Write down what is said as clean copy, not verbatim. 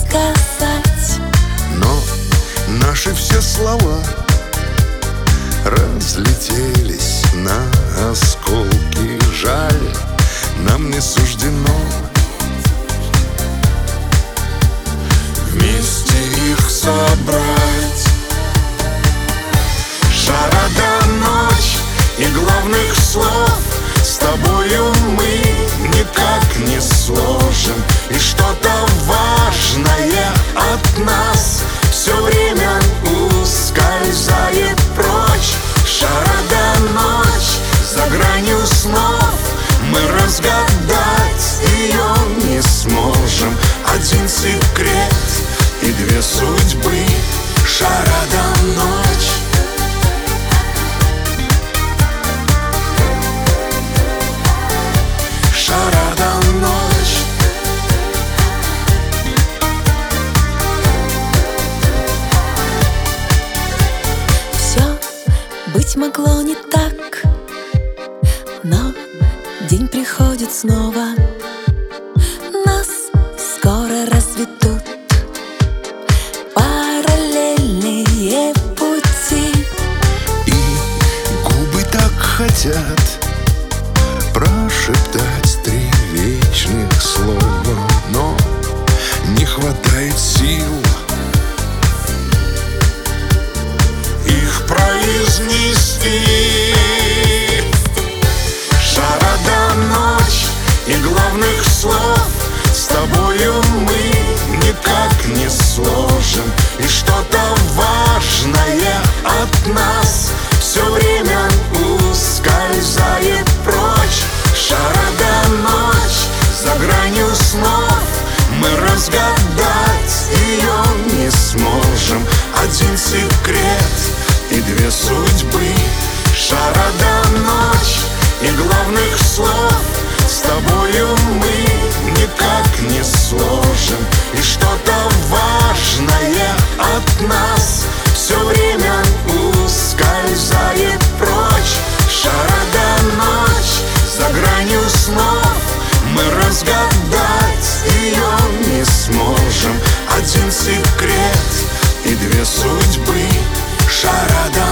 сказать. Но наши все слова разлетелись на осколки. Жаль, нам не суждено вместе их собрать. Жара до ночь и главных слов с тобою мы никак не сложим. И что-то важное от нас все время ускользает прочь. Жара до ночь за гранью снов, мы разгадать ее не сможем. Один секрет и две судьбы. Жара до ночь. Жара до ночь. Все быть могло не так, но день приходит снова. Нас скоро разведут параллельные пути. И губы так хотят прошептать три вечных слова, но не хватает сил их произнести. Жара до ночь и главных слов с тобою мы никак не сложим. И что-то важное от нас все время ускользает прочь. Жара до ночь за гранью снов, мы разгадать ее не сможем. Один секрет и две судьбы. Жара до ночь и главных слов с тобою мы никак не сложим. И что-то важное от нас все время ускользает прочь. Жара до ночь за гранью снов, мы разгадать ее не сможем. Один секрет и две судьбы. Жара до